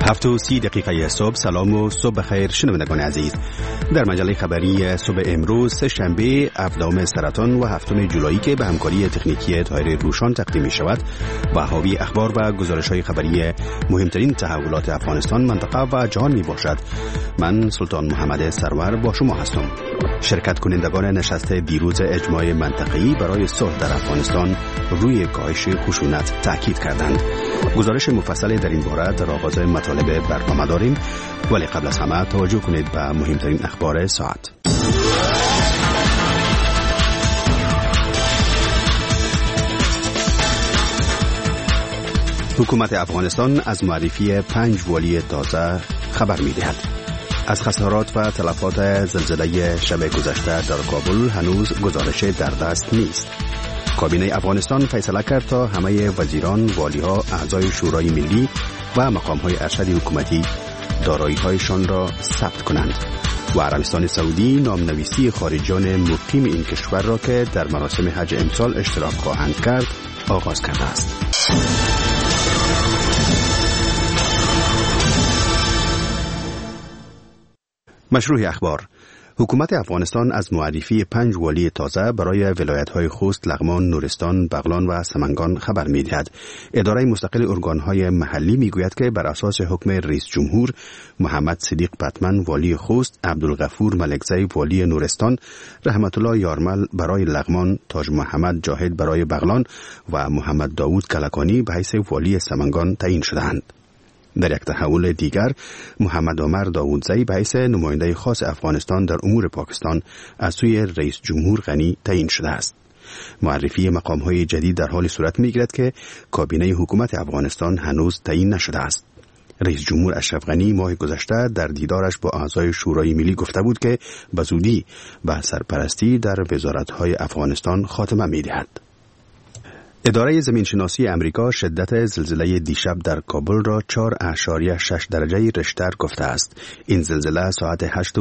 7:30 صبح. سلام و صبح بخیر شنوندگان عزیز. در مجله خبری صبح امروز سه‌شنبه 7 سرطان و 7 جولایی که به همکاری تکنیکی طاهر روشان تقدیم می شود و حاوی اخبار و گزارش‌های خبری مهمترین تحولات افغانستان، منطقه و جهان می باشد. من سلطان محمد سرور با شما هستم. شرکت کنندگان نشست دیروز اجماع منطقه‌ای برای صلح در افغانستان روی کاهش خشونت تاکید کردند. گزارش مفصل در این باره در آغاز مطالب برنامه داریم، ولی قبل از همه توجه کنید به مهمترین اخبار ساعت. حکومت افغانستان از معرفی 5 والی تازه خبر می‌دهد. از خسارات و تلفات زلزله شب گذشته در کابل هنوز گزارش در دست نیست. کابینه افغانستان فیصله کرد تا همه وزیران، والی‌ها، اعضای شورای ملی و مقام‌های ارشد حکومتی دارایی‌هایشان را ثبت کنند. و عربستان سعودی نامنویسی خارجیان مقیم این کشور را که در مراسم حج امسال اشتراک خواهند کرد آغاز کرده است. مشروع اخبار. حکومت افغانستان از معرفی 5 والی تازه برای ولایت‌های خوست، لغمان، نورستان، بغلان و سمنگان خبر می‌دهد. اداره مستقل ارگان‌های محلی می‌گوید که بر اساس حکم رئیس جمهور، محمد صدیق پتمن والی خوست، عبدالغفور ملکزی والی نورستان، رحمت الله یارمل برای لغمان، تاج محمد جاهد برای بغلان و محمد داوود کلکانی به حیث والی سمنگان تعیین شدند. در یک تحول دیگر، محمد عمر داوودزی به حیث نماینده خاص افغانستان در امور پاکستان از سوی رئیس جمهور غنی تعیین شده است. معرفی مقام‌های جدید در حال صورت می‌گیرد که کابینه حکومت افغانستان هنوز تعیین نشده است. رئیس جمهور اشرف غنی ماه گذشته در دیدارش با اعضای شورای ملی گفته بود که به زودی به سرپرستی در وزارت‌های افغانستان خاتمه می‌دهد. اداره زمینشناسی امریکا شدت زلزله دیشب در کابل را 4.6 درجه ریشتر گفته است. این زلزله ساعت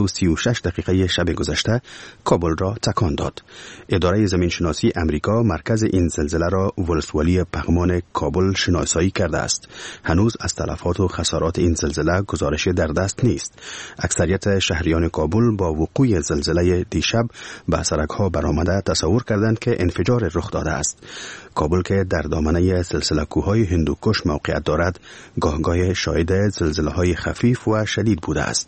8:36 شب گذشته کابل را تکان داد. اداره زمینشناسی امریکا مرکز این زلزله را ولسوالی پغمان کابل شناسایی کرده است. هنوز از تلفات و خسارات این زلزله گزارش در دست نیست. اکثریت شهریان کابل با وقوع زلزله دیشب به سرک‌ها برآمده تصور کردند که انفجار رخ داده است. کابل که در دامنه سلسله کوههای هندوکش موقعیت دارد، گاه شاهد زلزله‌های خفیف و شدید بوده است.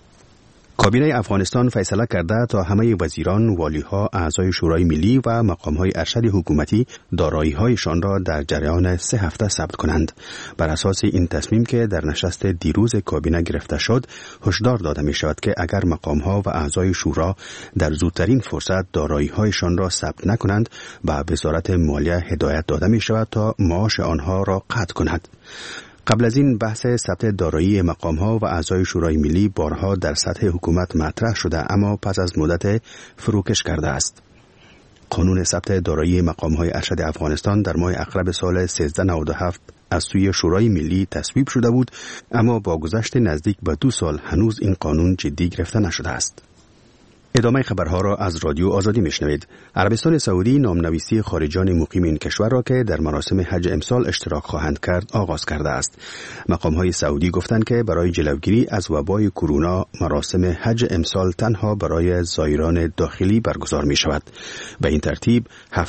کابینه افغانستان فیصله کرده تا همه وزیران، والی‌ها، اعضای شورای ملی و مقام‌های ارشد حکومتی دارایی‌هایشان را در جریان 3 هفته ثبت کنند. بر اساس این تصمیم که در نشست دیروز کابینه گرفته شد، هشدار داده می‌شود که اگر مقام‌ها و اعضای شورا در زودترین فرصت دارایی‌هایشان را ثبت نکنند، به وزارت مالیه هدایت داده می‌شود تا معاش آنها را قطع کند. قبل از این بحث ثبت دارایی مقام‌ها و اعضای شورای ملی بارها در سطح حکومت مطرح شده، اما پس از مدت فروکش کرده است. قانون ثبت دارایی مقام‌های ارشد افغانستان در ماه اقرب سال 1397 از سوی شورای ملی تصویب شده بود، اما با گذشت نزدیک به 2 سال هنوز این قانون جدی گرفته نشده است. ادامه خبرها را از رادیو آزادی میشنوید. عربستان سعودی نامنویسی خارجیان مقیم این کشور را که در مراسم حج امسال اشتراک خواهند کرد آغاز کرده است. مقام‌های سعودی گفتند که برای جلوگیری از وبای کرونا مراسم حج امسال تنها برای زائران داخلی برگزار می شود. به این ترتیب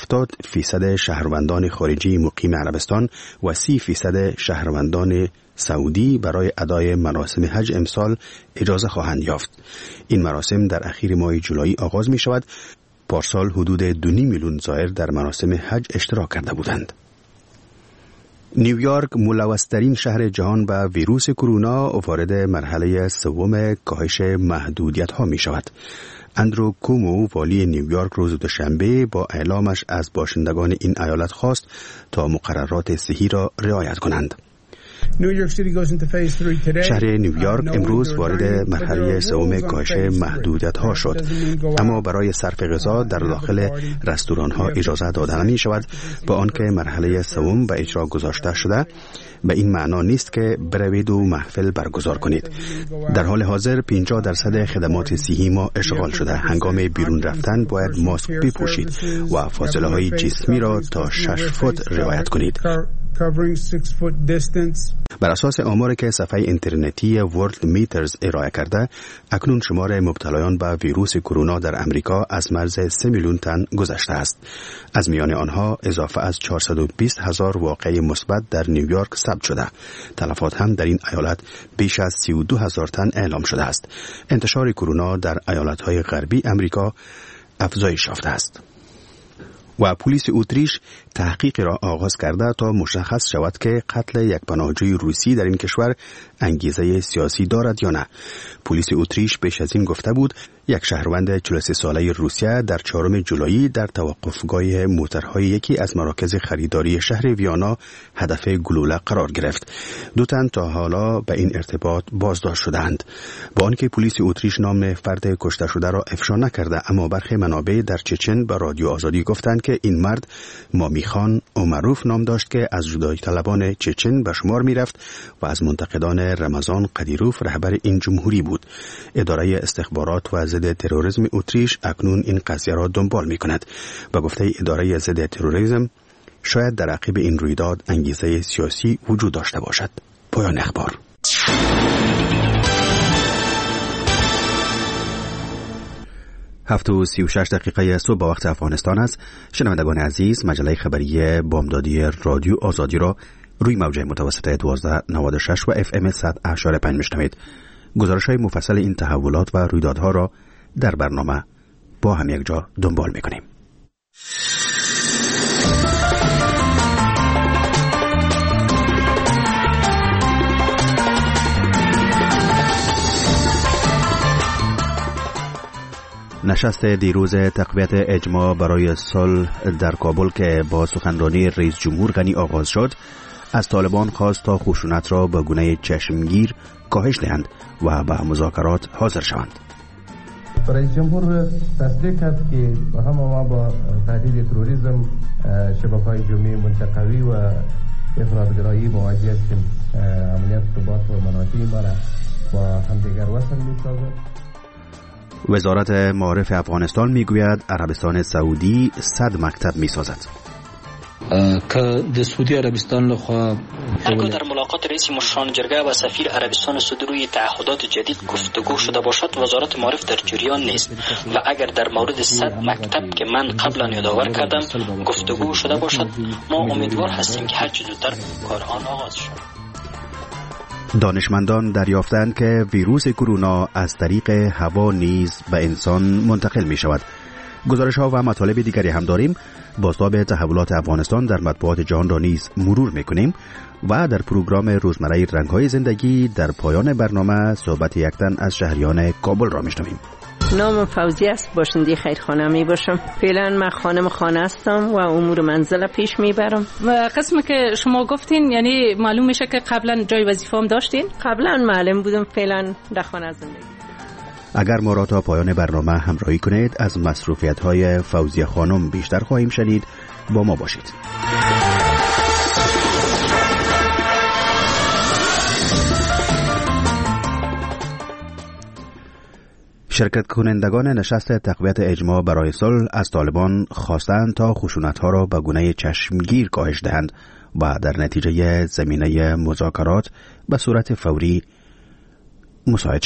70% شهروندان خارجی مقیم عربستان و 30% شهروندان سعودی برای ادای مراسم حج امسال اجازه خواهند یافت. این مراسم در اخیر ماه جولای آغاز می شود. پارسال حدود 2.5 میلیون زائر در مراسم حج اشتراک کرده بودند. نیویورک ملوث‌ترین شهر جهان به ویروس کرونا وارد مرحله 3 کاهش محدودیت‌ها می شود. اندرو کومو والی نیویورک روز دوشنبه با اعلامش از باشندگان این ایالت خواست تا مقررات صحی را رعایت کنند. شهر نیویورک امروز وارد مرحله 3 کاهش محدودیت‌ها شد، اما برای صرف غذا در داخل رستوران‌ها اجازه داده نمی‌شود، با آنکه مرحله 3 به اجرا گذاشته شده. به این معنا نیست که بروید و محفل برگزار کنید. در حال حاضر 50% خدمات صحی ما اشغال شده. هنگام بیرون رفتن باید ماسک بپوشید و فاصله های جسمی را تا 6 فوت رعایت کنید. covering 6 foot distance. بر اساس آماری که صفحه اینترنتی ورلد میترز ارائه کرده، اکنون شمار مبتلایان به ویروس کرونا در امریکا از مرز 3 میلیون تن گذشته است. از میان آنها اضافه از 420,000 واقعه مثبت در نیویورک ثبت شده. تلفات هم در این ایالت بیش از 32,000 تن اعلام شده است. انتشار کرونا در ایالت‌های غربی امریکا افزایش یافته است. و پلیس اتریش تحقیق را آغاز کرده تا مشخص شود که قتل یک پناهجوی روسی در این کشور انگیزه سیاسی دارد یا نه. پلیس اتریش پیش از این گفته بود یک شهروند 43 ساله روسیه در 4 جولای در توقفگاه موترهای یکی از مراکز خریداری شهر ویانا هدف گلوله قرار گرفت. 2 تن تا حالا به این ارتباط بازداشت شدند. با آنکه پلیس اتریش نام فرد کشته شده را افشا نکرده، اما برخی منابع در چچن به رادیو آزادی گفتند که این مرد مامیخان اومروف نام داشت که از جدایی طلبان چچن به شمار می رفت و از منتقدان رمضان قدیروف رهبر این جمهوری بود. اداره استخبارات و ضد تروریسم اتریش اکنون این قضیه را دنبال می کند. به گفته اداره ضد تروریسم شاید در عقب این رویداد انگیزه سیاسی وجود داشته باشد. پایان اخبار. 7:36 صبح با وقت افغانستان است. شنوندگان عزیز، مجله خبری بامدادی رادیو آزادی را روی موج متوسط 1296 و FM 100.5 میشنوید. گزارش‌های مفصل این تحولات و رویدادها را در برنامه با هم یک جا دنبال می‌کنیم. نشست دیروز تقویت اجماع برای صلح در کابل که با سخنرانی رئیس جمهور غنی آغاز شد، از طالبان خواست تا خشونت را به گونه چشمگیر کاهش دهند و به مذاکرات حاضر شوند. رئیس جمهور تصدیق کرد که ما با تهدید تروریسم، شبکه‌های جمعی منطقوی و افراط‌گرایی مواجه هستیم. عملیات ثبات و مناطی ما را با همدیگر وصل می‌سازد. وزارت معارف افغانستان میگوید عربستان سعودی 100 مکتب میسازد. که د سعودی عربستان لخوا در ملاقات رئیس مشران جرگه و سفیر عربستان سعودی روی تعهدات جدید گفتگو شده باشد، وزارت معارف در جریان نیست و اگر در مورد 100 مکتب که من قبلا یادآور کردم گفتگو شده باشد، ما امیدوار هستیم که هر چه زودتر کار آن آغاز شود. دانشمندان دریافتند که ویروس کرونا از طریق هوا نیز به انسان منتقل می شود. گزارش ها و مطالب دیگری هم داریم. بازتاب تحولات افغانستان در مطبوعات جهان را نیز مرور می کنیم و در پروگرام روزمره رنگ های زندگی در پایان برنامه صحبت یک تن از شهریان کابل را می شنویم. نام فوزی است، باشنده خیرخانه می باشم. فعلا من خانه هستم و امور منزل پیش می برم. و قسمی که شما گفتین یعنی معلوم میشه که قبلا جای وظیفه هم داشتین؟ قبلا معلم بودم، فعلا در خانه زندگی. اگر ما را تا پایان برنامه همراهی کنید، از مصروفیت های فوزی خانم بیشتر خواهیم شنید. با ما باشید. شرکت کنندگان نشست تقویت اجماع برای صلح از طالبان خواستند تا خشونت‌ها را به گونه چشمگیر کاهش دهند و در نتیجه زمینه مذاکرات به صورت فوری مساعد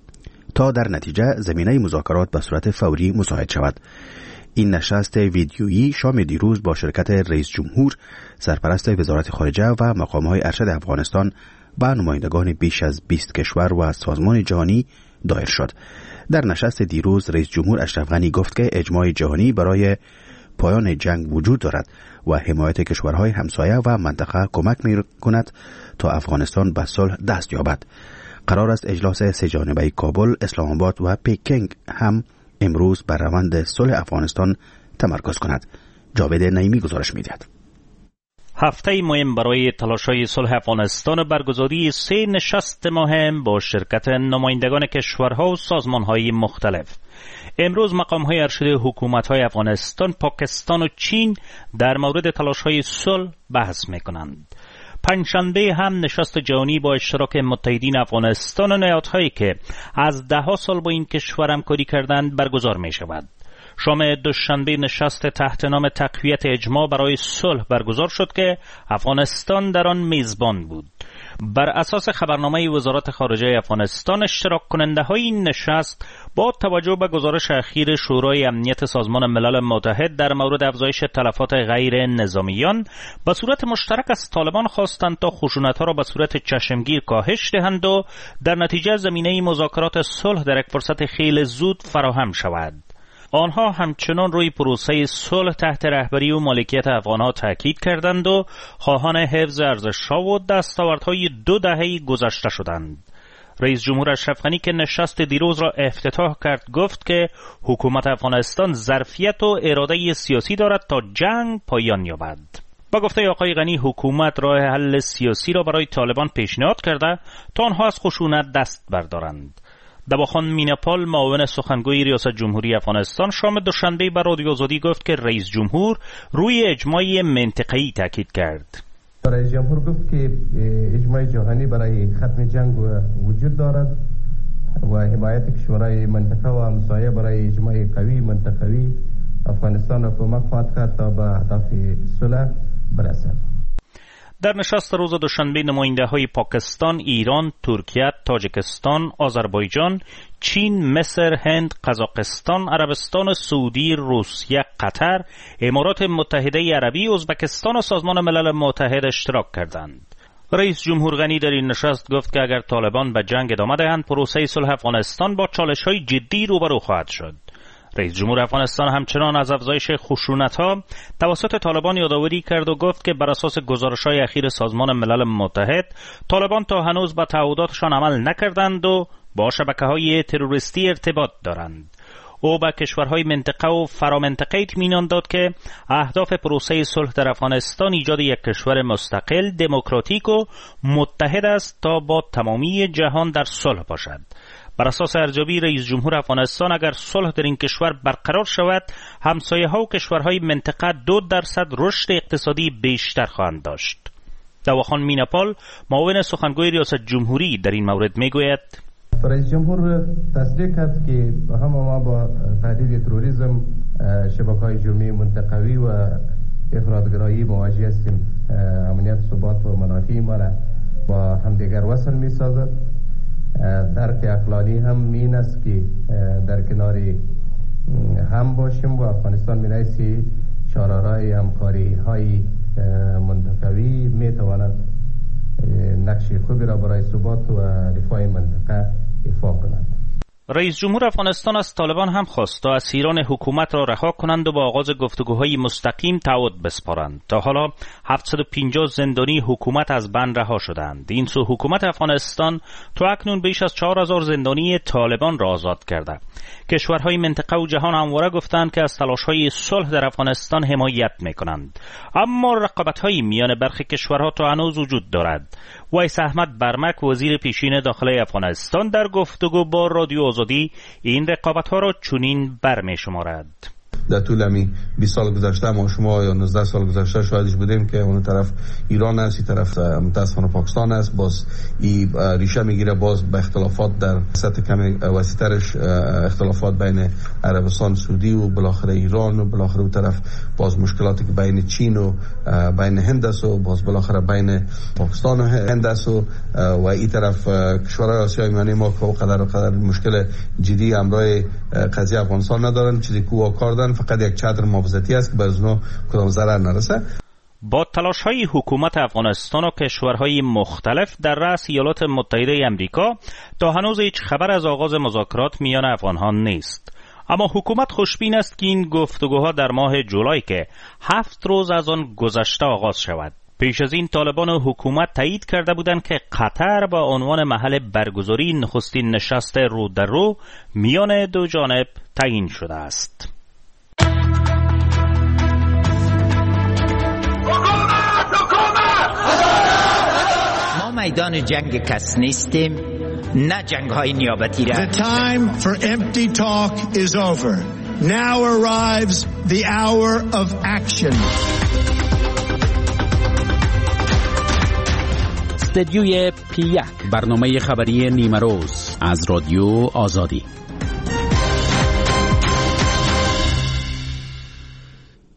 شود. این نشست ویدیویی شام دیروز با شرکت رئیس جمهور، سرپرست وزارت خارجه و مقام‌های ارشد افغانستان و نمایندگان بیش از 20 کشور و سازمان جهانی دایر شد. در نشست دیروز رئیس جمهور اشرف غنی گفت که اجماع جهانی برای پایان جنگ وجود دارد و حمایت کشورهای همسایه و منطقه کمک می‌کند تا افغانستان به صلح دست یابد. قرار است اجلاس سه جانبه کابل، اسلام آباد و پکینگ هم امروز بر روند صلح افغانستان تمرکز کند. جاوید نعیمی گزارش می‌دهد. هفته مهم برای تلاش‌های صلح افغانستان برگزاری 3 نشست مهم با شرکت نمایندگان کشورها و سازمان‌های مختلف. امروز مقام‌های ارشد حکومت‌های افغانستان، پاکستان و چین در مورد تلاش‌های صلح بحث می‌کنند. پنجشنبه هم نشست جهانی با اشتراک متحدین افغانستان و نهادهایی که از 10 سال با این کشور همکاری کردند برگزار می‌شود. شام دوشنبه نشست تحت نام تقویت اجماع برای صلح برگزار شد که افغانستان در آن میزبان بود. بر اساس خبرنامه وزارت خارجه افغانستان، اشتراک کننده های این نشست با توجه به گزارش اخیر شورای امنیت سازمان ملل متحد در مورد افزایش تلفات غیر نظامیان به صورت مشترک از طالبان خواستند تا خشونت‌ها را به صورت چشمگیر کاهش دهند و در نتیجه زمینه مذاکرات صلح در یک فرصت خیلی زود فراهم شود. آنها همچنان روی پروسه صلح تحت رهبری و مالکیت افغانها تاکید کردند و خواهان حفظ ارزش‌ها و دستاوردهای 2 دهه گذشته شدند. رئیس جمهور اشرف غنی که نشست دیروز را افتتاح کرد گفت که حکومت افغانستان ظرفیت و اراده سیاسی دارد تا جنگ پایان یابد. با گفته آقای غنی، حکومت راه حل سیاسی را برای طالبان پیشنهاد کرده تا آنها از خشونت دست بردارند. دواخان میناپال، معاون سخنگوی ریاست جمهوری افغانستان، شام دوشنبه بر رادیو آزادی گفت که رئیس جمهور روی اجماع منطقه‌ای تاکید کرد. رئیس جمهور گفت که اجماع جهانی برای ختم جنگ وجود دارد و حمایت کشورهای منطقه و همسایه برای اجماع قوی منطقوی افغانستان را کمک خواهد کرد تا به اهداف صلح برسد. در نشست روز دوشنبه نماینده‌های پاکستان، ایران، ترکیه، تاجیکستان، آذربایجان، چین، مصر، هند، قزاقستان، عربستان سعودی، روسیه، قطر، امارات متحده عربی، ازبکستان و سازمان ملل متحد اشتراک کردند. رئیس جمهور غنی در این نشست گفت که اگر طالبان به جنگ ادامه دهند، پروسه صلح افغانستان با چالش‌های جدی روبرو خواهد شد. رئیس جمهور افغانستان همچنان از افزایش خشونت‌ها توسط طالبان یادآوری کرد و گفت که بر اساس گزارش‌های اخیر سازمان ملل متحد، طالبان تا هنوز به تعهداتشان عمل نکردند و با شبکه‌های تروریستی ارتباط دارند. او به کشورهای منطقه و فرامنطقه اطمینان داد که اهداف پروسه صلح در افغانستان ایجاد یک کشور مستقل، دموکراتیک و متحد است تا با تمامی جهان در صلح باشد. بر اساس ارزیابی رئیس جمهور افغانستان، اگر صلح در این کشور برقرار شود، همسایه‌ها و کشورهای منطقه 2% رشد اقتصادی بیشتر خواهند داشت. دواخان میناپال، معاون سخنگوی ریاست جمهوری، در این مورد میگوید: رئیس جمهور تصدیق کرد که ما با تهدید تروریسم، شبکه‌های جرمی منطقوی و افراطگرایی مواجه هستیم. امنیت، ثبات و منافع ما را با همدیگر وصل می‌سازد. درک عقلانی هم این است که در کنار هم باشیم و افغانستان به حیث چهارراه همکاری‌های منطقوی می‌تواند نقش خوبی را برای ثبات و رفاه منطقه ایفا کند. رئیس جمهور افغانستان از طالبان هم خواست تا اسیران حکومت را رها کنند و با آغاز گفتگوهای مستقیم تعهد بسپارند. تا حالا 750 زندانی حکومت از بند رها شدند. این سو حکومت افغانستان تا اکنون بیش از 4000 زندانی طالبان را آزاد کرده. کشورهای منطقه و جهان همواره گفتند که از تلاش‌های صلح در افغانستان حمایت می‌کنند، اما رقابت‌های میان برخی کشورها تا هنوز وجود دارد. ویس احمد برمک، وزیر پیشین داخلی افغانستان، در گفتگو با رادیو آزادی این رقابت‌ها را چنین برمی‌شمارد: در طول همین 20 سال گذشته ما شما یا 19 سال گذشته شاهدش بودیم که اون طرف ایران است، این طرف متاسفانه پاکستان است. باز این ریشه میگیره باز به اختلافات در سطح کم وسیع‌ترش، اختلافات بین عربستان سعودی و بالاخره ایران و بالاخره اون طرف باز مشکلاتی که بین چین و بین هند است و باز بالاخره بین پاکستان و هند است و این طرف کشورهای آسیای میانه ما که قدر مشکل جدی همراه قضیه افغانستان ندارن، چیزی که کاردن فقط یک چادر محافظتی است که به اونها کدام ضرر نرسه. با تلاش‌های حکومت افغانستان و کشورهای مختلف در رأس ایالات متحده آمریکا تا هنوز هیچ خبر از آغاز مذاکرات میان افغان‌ها نیست. اما حکومت خوشبین است که این گفتگوها در ماه جولای که 7 روز از آن گذشته آغاز شود. پیش از این طالبان و حکومت تایید کرده بودند که قطر با عنوان محل برگزاری نخستین نشست رو در رو میان دو جانب تعیین شده است. ما میدان جنگ کس نیستیم، نه جنگ های نیابتی را. The time for empty talk is over. Now arrives the hour of action. استدیوی P1، برنامه خبری نیمه روز از رادیو آزادی.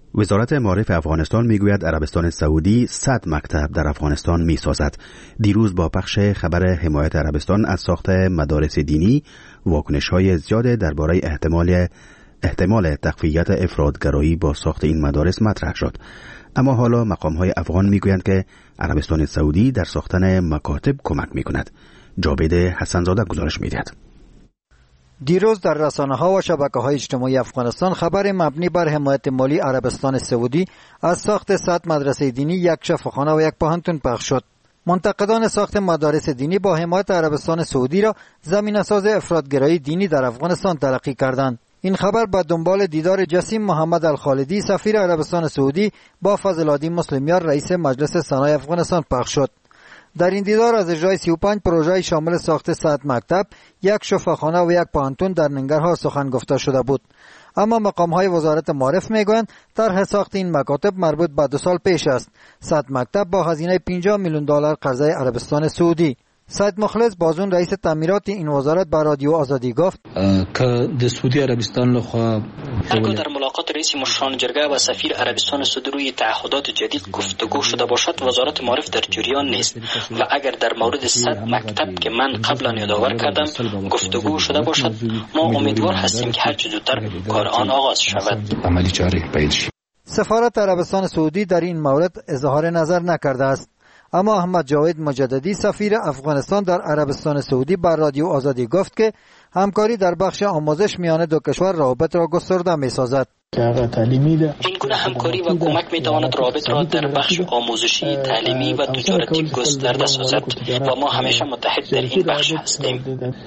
وزارت معارف افغانستان میگوید عربستان سعودی 100 مکتب در افغانستان میسازد. دیروز با پخش خبر حمایت عربستان از ساخت مدارس دینی، واکنش‌های زیاد درباره احتمال تقویت افراطگرایی با ساخت این مدارس مطرح شد. اما حالا مقام‌های افغان میگویند که عربستان سعودی در ساختن مکاتب کمک میکند. جاوید حسنزاده گزارش میدهد. دیروز در رسانه‌ها و شبکه‌های اجتماعی افغانستان خبر مبنی بر حمایت مالی عربستان سعودی از ساخت 100 مدرسه دینی، یک شفاخانه و یک پوهنتون پخش شد. منتقدان ساخت مدارس دینی با حمایت عربستان سعودی را زمینه‌ساز افراطگرایی دینی در افغانستان تلقی کردند. این خبر به دنبال دیدار جسیم محمد الخالدی سفیر عربستان سعودی با فضل‌الدی مسلمیار رئیس مجلس سنای افغانستان پخش شد. در این دیدار از اجرای 35 پروژه شامل ساخت 100 مکتب، یک شفاخانه و یک پوهنتون در ننگرهار سخن گفته شده بود. اما مقام‌های وزارت معارف میگویند طرح ساخت این مکاتب مربوط به 2 سال پیش است. 100 مکتب با هزینه $50 میلیون قرضه عربستان سعودی. سید مخلص بازون رئیس تعمیرات این وزارت به رادیو آزادی گفت که د سعودی عربستان لخوا در ملاقات رئیس مشران جرگه و سفیر عربستان سعودی روی تعهدات جدید گفتگو شده باشد، وزارت معارف در جریان نیست و اگر در مورد 100 مکتب که من قبلا یادآور کردم گفتگو شده باشد، ما امیدوار هستیم که هر چه زودتر کار آن آغاز شود. عملی جاری پیدا شود. سفارت عربستان سعودی در این مورد اظهار نظر نکرده است. اما احمد جاوید مجددی سفیر افغانستان در عربستان سعودی بر رادیو آزادی گفت که همکاری در بخش آموزش میان دو کشور روابط را گسترده می‌سازد. این گونه همکاری و کمک می‌تواند روابط را در بخش آموزشی، تعلیمی و تجارتی گسترده سازد و ما همیشه متحد در این بخش هستیم.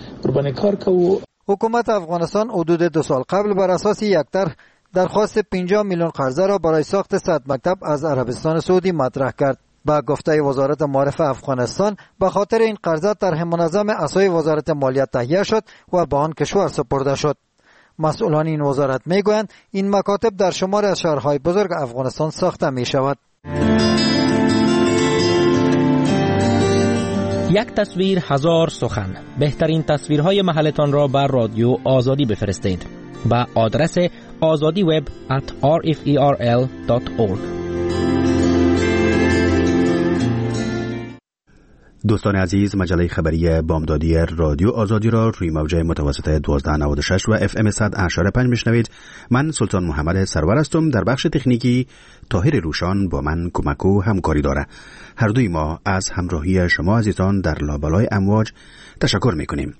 حکومت افغانستان حدود 2 سال قبل بر اساس یک طرح درخواست 50 میلیون قرضه را برای ساخت 100 مکتب از عربستان سعودی مطرح کرد. با گفته وزارت معارف افغانستان به خاطر این قرضه طرح منظم اساسی وزارت مالیات تهیه شد و به آن کشور سپرده شد. مسئولان این وزارت میگویند این مکاتب در شمار از شهرهای بزرگ افغانستان ساخته می شود. یک تصویر 1000 سخن. بهترین تصویرهای محلتان را بر رادیو آزادی بفرستید با آدرس azadiweb@rferl.org. دوستان عزیز، مجله خبری بامدادی رادیو آزادی را روی موج متوسط 1296 و FM 100.5 میشنوید. من سلطان محمد سرور هستم. در بخش تکنیکی طاهر روشان با من کمک و همکاری داره. هر دوی ما از همراهی شما عزیزان در لابلای امواج تشکر میکنیم.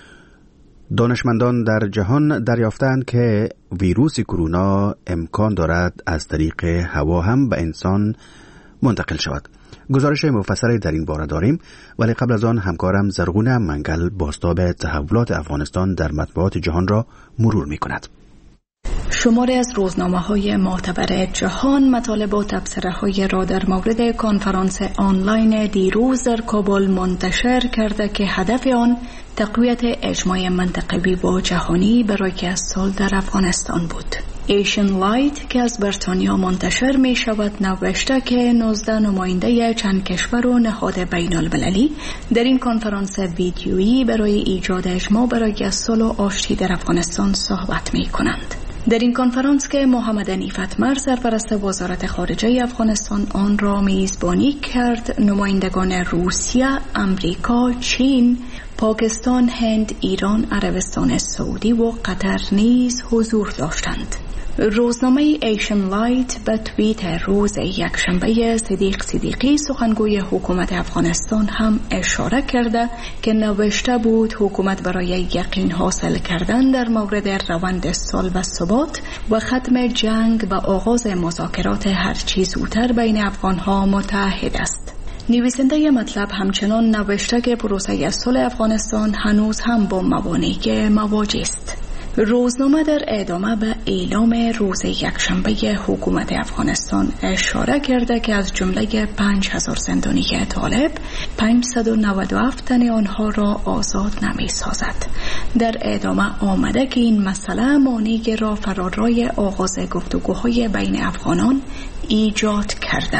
دانشمندان در جهان دریافتند که ویروس کرونا امکان دارد از طریق هوا هم به انسان منتقل شود. گزارش مفصلی در این باره داریم، ولی قبل از آن همکارم زرغون منگل بازتاب تحولات افغانستان در مطبوعات جهان را مرور می کند. شماری از روزنامه‌های معتبر جهان مطالب و تبصره‌های را در مورد کنفرانس آنلاین دیروز در کابل منتشر کرده که هدف آن تقویت اجماع منطقوی و جهانی برای که از سال در افغانستان بود. ایشن لایت که از بریتانیا منتشر می شود نوشته که 19 نماینده چند کشور و نهاد بین المللی در این کنفرانس ویدیویی برای ایجاد اجماع برای صلح و آشتی در افغانستان صحبت می کنند. در این کنفرانس که محمد نیفت مر سرپرست وزارت خارجه افغانستان آن را میزبانی کرد، نمایندگان روسیه، امریکا، چین، پاکستان، هند، ایران، عربستان سعودی و قطر نیز حضور داشتند. روزنامه ایشن لایت به توییت روز یکشنبه صدیقی سخنگوی حکومت افغانستان هم اشاره کرده که نوشته بود حکومت برای یقین حاصل کردن در مورد روند صلح و ثبات و ختم جنگ و آغاز مذاکرات هرچی زودتر بین افغانها متحد است. نویسنده مطلب همچنان نوشته که پروسه صلح افغانستان هنوز هم با موانع مواجه است. روزنامه در ادامه به اعلام روز یکشنبه حکومت افغانستان اشاره کرده که از جمله 5000 زندانی طالب 597 تن آنها را آزاد نمی سازد. در ادامه آمده که این مسئله مانعی را فرارای آغاز گفتگوهای بین افغانان ایجاد کرده.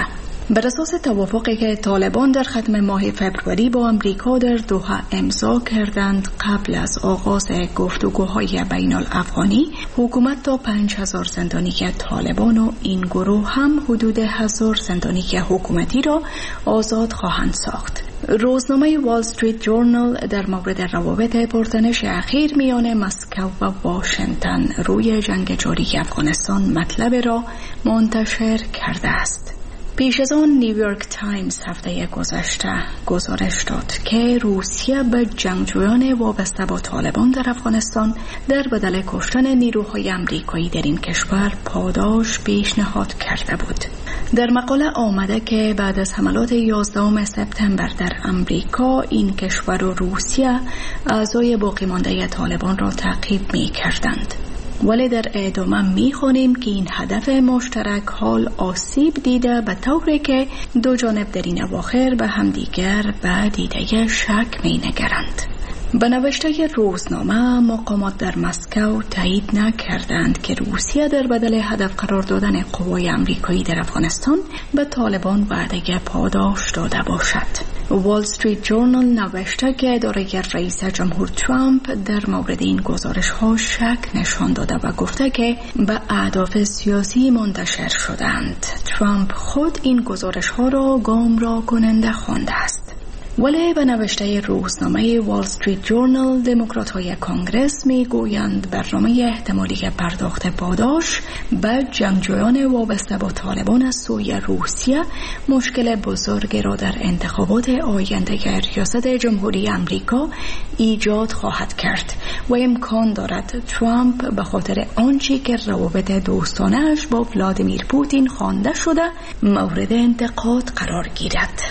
بر اساس توافقی که طالبان در ختم ماه فبروری با امریکا در دوحه امضا کردند، قبل از آغاز گفتگوهای بین الافغانی، حکومت تا 5000 زندانی طالبان و این گروه هم حدود 1000 زندانی حکومتی را آزاد خواهند ساخت. روزنامه وال استریت جورنال در مورد روابط پرتنش اخیر میان مسکو و واشنگتن روی جنگ جاری افغانستان مطلب را منتشر کرده است. پیش از آن نیویورک تایمز هفته گذشته گزارش داد که روسیه به جنگجویان وابسته با طالبان در افغانستان در بدل کشتن نیروهای امریکایی در این کشور پاداش پیشنهاد کرده بود. در مقاله آمده که بعد از حملات 11 سپتامبر در امریکا، این کشور و روسیه اعضای باقی مانده طالبان را تعقیب می کردند. ولی در ادامه می‌خوانیم که این هدف مشترک حال آسیب دیده به طوری که دو جانب در این اواخر به همدیگر به دیده شک می‌نگرند. به نوشته روزنامه، مقامات در مسکو تایید نکردند که روسیه در بدل هدف قرار دادن قوای امریکایی در افغانستان به طالبان وعده پاداش داده باشد. وال استریت جورنال نوشته که اداره رئیس جمهور ترامپ در مورد این گزارش ها شک نشان داده و گفته که به اهداف سیاسی منتشر شدند. ترامپ خود این گزارش ها را گمراه کننده خوانده است. ولی به نوشته روزنامه وال استریت جورنال، دموکرات‌های کانگرس میگویند برنامه احتمالی پرداخت پاداش به جنگجویان وابسته با طالبان از سوی روسیه مشکل بزرگی را در انتخابات آینده ریاست جمهوری امریکا ایجاد خواهد کرد و امکان دارد ترامپ به خاطر آنچه که روابط دوستانه‌اش با ولادیمیر پوتین خوانده شده مورد انتقاد قرار گیرد.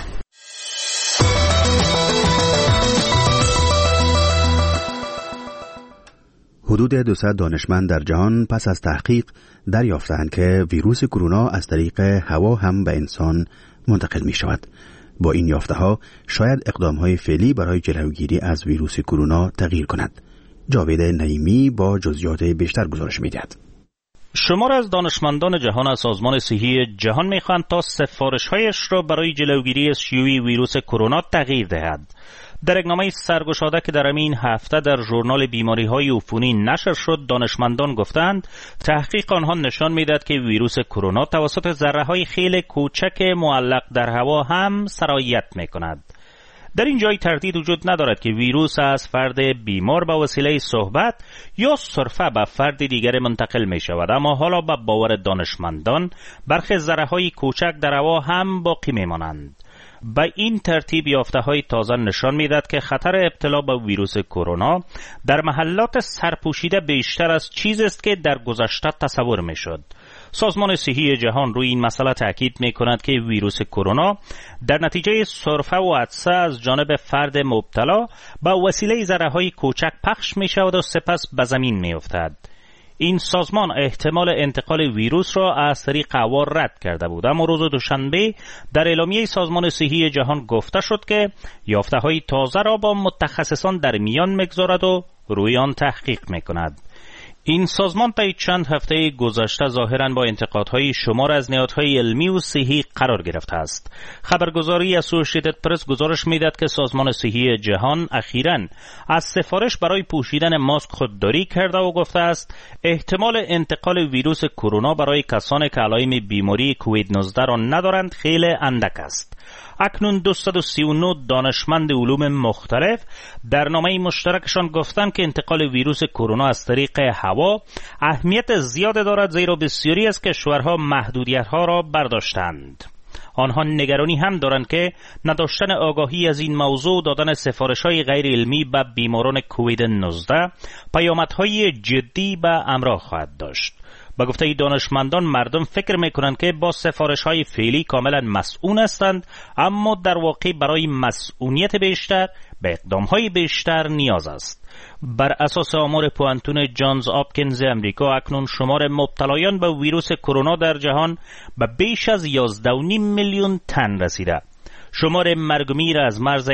حدود 200 دانشمند در جهان پس از تحقیق دریافتند که ویروس کرونا از طریق هوا هم به انسان منتقل می شود. با این یافته‌ها شاید اقدام‌های فعلی برای جلوگیری از ویروس کرونا تغییر کند. جاوید نعیمی با جزئیات بیشتر گزارش می‌دهد. شمار از دانشمندان جهان از سازمان صحی جهان می‌خواهند تا سفارش‌هایش را برای جلوگیری از شیوع ویروس کرونا تغییر دهد. در اقنامه سرگشاده که در این هفته در ژورنال بیماری‌های عفونی نشر شد، دانشمندان گفتند تحقیق آنها نشان می‌دهد که ویروس کرونا توسط ذره‌های خیلی کوچک معلق در هوا هم سرایت می‌کند. در این جای تردید وجود ندارد که ویروس از فرد بیمار به وسیله صحبت یا سرفه به فرد دیگر منتقل می شود، اما حالا به باور دانشمندان برخی ذره‌های کوچک در هوا هم باقی می مانند. به این ترتیب یافته‌های تازه نشان می‌دهد که خطر ابتلا به ویروس کرونا در محلات سرپوشیده بیشتر از چیزی است که در گذشته تصور می‌شد. سازمان صحی جهان روی این مسئله تاکید می‌کند که ویروس کرونا در نتیجه سرفه و عطسه از جانب فرد مبتلا به وسیله ذره‌های کوچک پخش می‌شود و سپس به زمین می‌افتد. این سازمان احتمال انتقال ویروس را از طریق هوا رد کرده بود، اما روز دوشنبه در اعلامیه سازمان صحی جهان گفته شد که یافته‌های تازه را با متخصصان در میان می‌گذارد و روی آن تحقیق می‌کند. این سازمان طی چند هفته گذشته ظاهراً با انتقادهای شمار از نهادهای علمی و صحی قرار گرفته است. خبرگزاری اسوسییتد پرس گزارش می‌دهد که سازمان صحی جهان اخیراً از سفارش برای پوشیدن ماسک خودداری کرده و گفته است احتمال انتقال ویروس کرونا برای کسانی که علائم بیماری کووید 19 را ندارند خیلی اندک است. اکنون 239 دانشمند علوم مختلف در نامه مشترکشان گفتند که انتقال ویروس کرونا از طریق هوا اهمیت زیاد دارد، زیرا بسیاری از کشورها محدودیت‌ها را برداشتند. آنها نگرانی هم دارند که نداشتن آگاهی از این موضوع دادن سفارش‌های غیر علمی به بیماران کووید 19 پیامدهای جدی به همراه خواهد داشت. با گفته دانشمندان مردم فکر میکنند که با سفارش‌های فعلی کاملا مسئول هستند، اما در واقع برای مسئولیت بیشتر به اقدام‌های بیشتر نیاز است. بر اساس آمار پوانتون جانز آپکینز امریکا اکنون شمار مبتلایان به ویروس کرونا در جهان به بیش از 11.5 میلیون تن رسیده. شمار مرگ و میر از مرز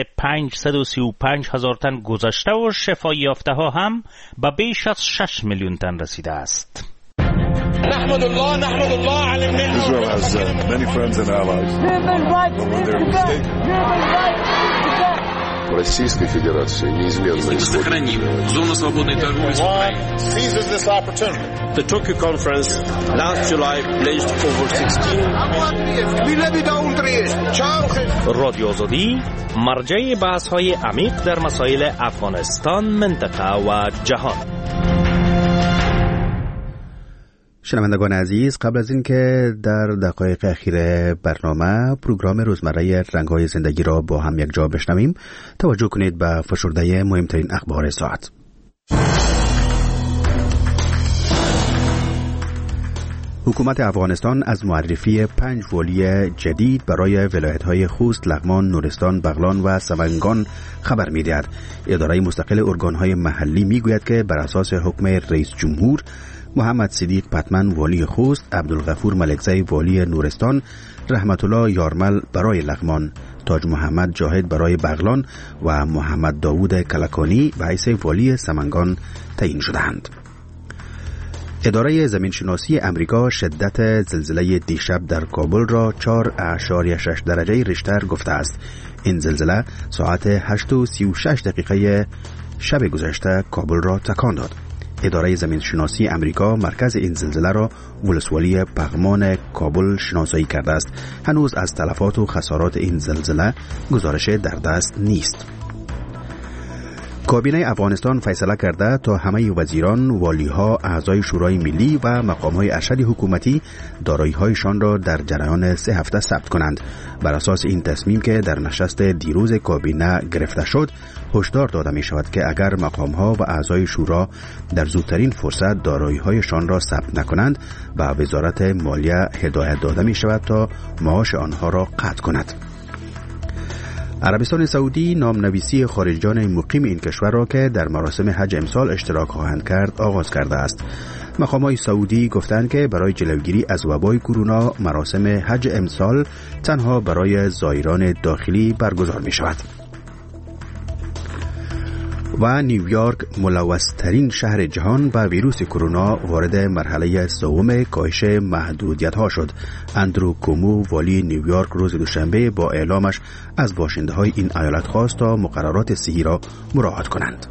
535,000 تن گذشته و شفای یافته ها هم به بیش از 6 میلیون تن رسیده است. Israel has many friends and allies. Российской Федерации неизменно исходит. Зону свободной торговли с Украиной. The Tokyo conference last July pledged over 16. رادیو آزادی مرجع بحث‌های عمیق در مسائل افغانستان، منطقه و جهان. شنوندگان عزیز، قبل از اینکه در دقایق اخیر برنامه پروگرام روزمره رنگ‌های زندگی را با هم یک جا بشنویم، توجه کنید به فشرده مهمترین اخبار ساعت. حکومت افغانستان از معرفی 5 والی جدید برای ولایت‌های خوست، لغمان، نورستان، بغلان و سمنگان خبر می‌دهد. اداره مستقل ارگان‌های محلی می‌گوید که بر اساس حکم رئیس جمهور، محمد صدیق پتمن والی خوست، عبدالغفور ملکزی والی نورستان، رحمت الله یارمل برای لغمان، تاج محمد جاهد برای بغلان و محمد داوود کلکانی به حیث والی سمنگان تعیین شدند. اداره زمینشناسی امریکا شدت زلزله دیشب در کابل را 4.6 درجه ریشتر گفته است. این زلزله ساعت 8:36 شب گذشته کابل را تکان داد. اداره زمینشناسی امریکا مرکز این زلزله را ولسوالی پغمان کابل شناسایی کرده است. هنوز از تلفات و خسارات این زلزله گزارش در دست نیست. کابینه افغانستان فیصله کرده تا همه وزیران، والیها، اعضای شورای ملی و مقام‌های ارشد حکومتی دارایی‌هایشان را در جریان 3 هفته ثبت کنند. بر اساس این تصمیم که در نشست دیروز کابینه گرفته شد، هشدار داده می شود که اگر مقام‌ها و اعضای شورا در زودترین فرصت دارایی‌هایشان را ثبت نکنند، به وزارت مالیه هدایت داده می شود تا معاش آنها را قطع کند. عربستان سعودی نامنویسی خارجیان مقیم این کشور را که در مراسم حج امسال اشتراک خواهند کرد آغاز کرده است. مقامات سعودی گفتند که برای جلوگیری از وبای کرونا مراسم حج امسال تنها برای زائران داخلی برگزار می شود. و نیویورک ملوث‌ترین شهر جهان با ویروس کرونا وارد مرحله سوم کاهش محدودیت‌ها شد. اندرو کومو والی نیویورک روز دوشنبه با اعلامش از باشنده‌های این ایالت خواست تا مقررات صحی را مراعات کنند.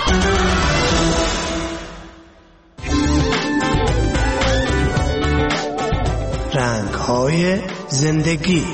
رنگ‌های زندگی.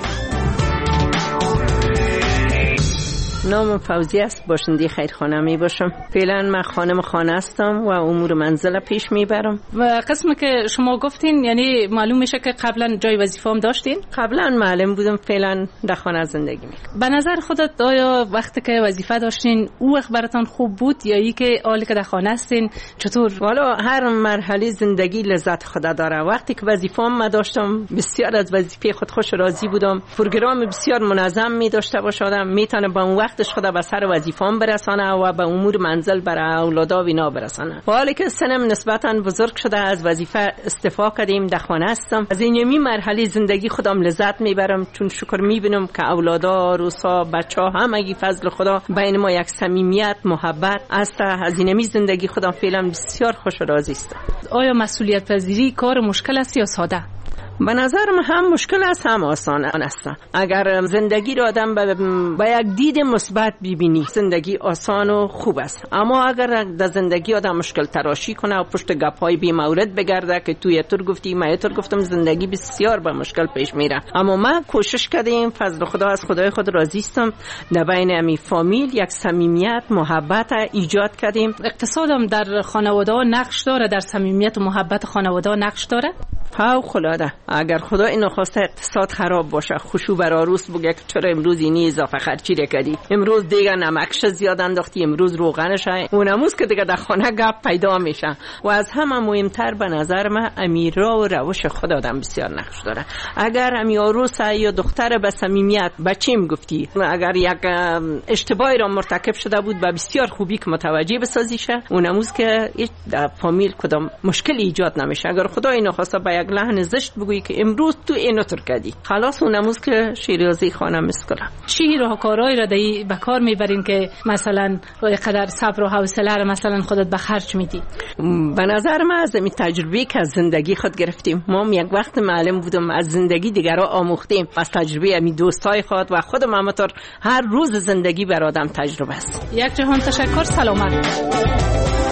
نام فوزی است، باشنده خیرخانه می باشم. فعلا من خانم خانه هستم و امور منزل پیش میبرم. و قسم که شما گفتین یعنی معلوم میشه که قبلا جای وظیفه هم داشتین؟ قبلا معلم بودم، فعلا در خانه زندگی میکنم. به نظر خودت آیا وقتی که وظیفه داشتین او وقت براتون خوب بود یا ای که حالی که در خانه هستین چطور؟ والا هر مرحله زندگی لذت خود داره. وقتی که وظیفه‌ام داشتم بسیار از وظیفه خود خوش راضی بودم. پروگرام بسیار منظم می داشته باشم، میتونه با اون وقتش خود به سر وظیفه‌ام برسانه و به امور منزل برای اولادا و اینا برسانه. حالی که سنم نسبتاً بزرگ شده از وظیفه استعفا کردیم، در خانه هستم. از این یمی مرحله زندگی خودم لذت میبرم، چون شکر میبینم که اولادا، روسا، بچه‌ها همگی فضل خدا بین ما یک صمیمیت، محبت است. از این یمی زندگی خودم فعلا بسیار خوش و راضی است. آیا مسئولیت پذیری کار مشکل است یا ساده؟ به نظرم هم مشکل است هم آسان است. اگر زندگی را آدم با یک دید مثبت ببینی زندگی آسان و خوب است. اما اگر در زندگی آدم مشکل تراشی کنه و پشت گپ‌های بی مورد بگرده که تو یتر گفتی من یتر گفتم، زندگی بسیار با مشکل پیش میره. اما ما کوشش کردیم، فضل خدا از خدای خود راضی هستم، در بین امی فامیل یک صمیمیت، محبت ایجاد کردیم. اقتصادم در خانواده نقش داره، در صمیمیت و محبت خانواده نقش داره. فوق‌العاده. اگر خدا اینو خواسته اقتصاد خراب باشه، خوشو بر عروس بگه که چرا امروز اینی اضافه خرچی کردی، امروز دیگه نمکش زیاد انداختی، امروز روغنش، اونموز که دیگه در خانه گپ پیدا میشه. و از همه مهمتر به نظر من امیرا و روش خود آدم بسیار نقش داره. اگر امی عروس یا دختر به صمیمیت بچیم گفتی، اگر یک اشتباهی را مرتکب شده بود با بسیار خوبی که متوجه بسازیشه، اونموز که در فامیل کدام مشکلی ایجاد نمیشه. اگر خدا اینو خواسته به یک لحن زشت بگویی که امروز تو اینو تر کردی، خلاص اون نموز که شیرازی خانم مسکلا چی راهکارهایی را دی به کار میبرین که مثلا قدر صبر و حوصله را مثلا خودت به خرج میدی؟ به نظر من از این تجربه که از زندگی خود گرفتیم، ما یک وقت معلم بودم از زندگی دیگرها آموختیم، از تجربه امی دوستای خود و خودم همطور هر روز زندگی بر آدم تجربه است. یک جهان تشکر، سلامت.